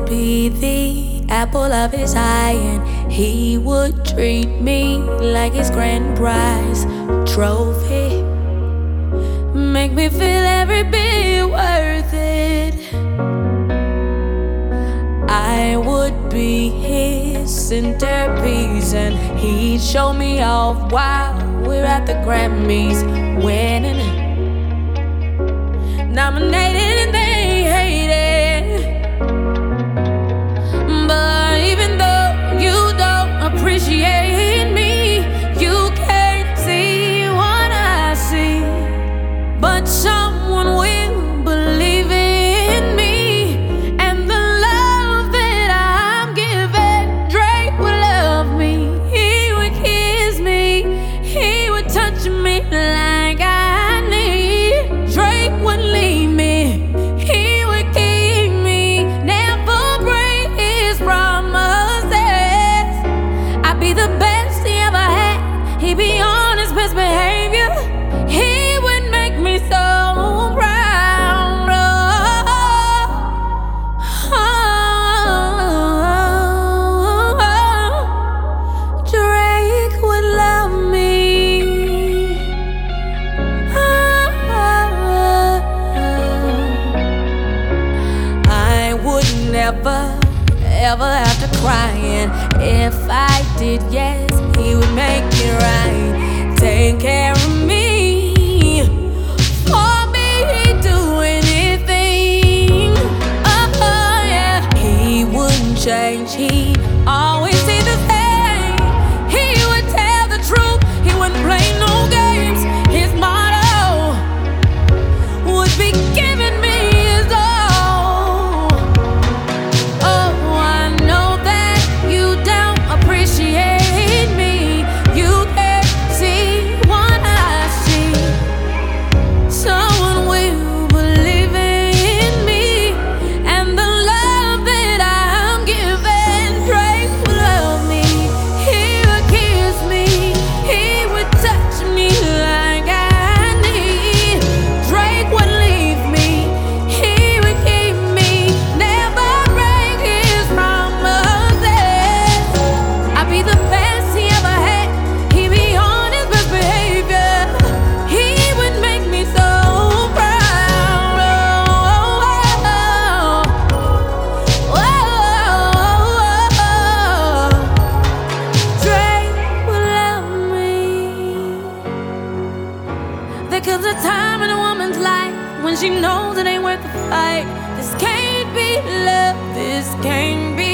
be the apple of his eye, and he would treat me like his grand prize trophy. Make me feel every bit worth it. I would be his centerpiece, and he'd show me off while we're at the Grammys, winning, nominated, and they hate it. But even though you don't appreciate me, you can't see what I see. But someone will believe in me, and the love that I'm giving. Drake would love me, he would kiss me, he would touch me like I need. Drake would leave me, he would keep me, never break his promises. I'd be the best he ever had, he'd be on his best behavior. He would make me so proud. Drake would love me. I would never, ever have to cry, and if I did, yes, he would make it right. Take care of me, for me, he'd do anything. Oh yeah, he wouldn't change, he always see the same. He would tell the truth, he wouldn't play no games. His motto would be giving me his all. Oh, I know that you don't appreciate me, you can't see what I see. Someone will believe in me, and the love that I'm giving. Drake would love me, he would kiss me, he would touch me like I need. Drake would leave me, he would keep me, never break his promises. I'd be the best he ever had, he'd be on his best behavior. He would make me so proud. Drake will love me. There comes a time in a woman's life when she knows it ain't worth the fight. This can't be love, this can't be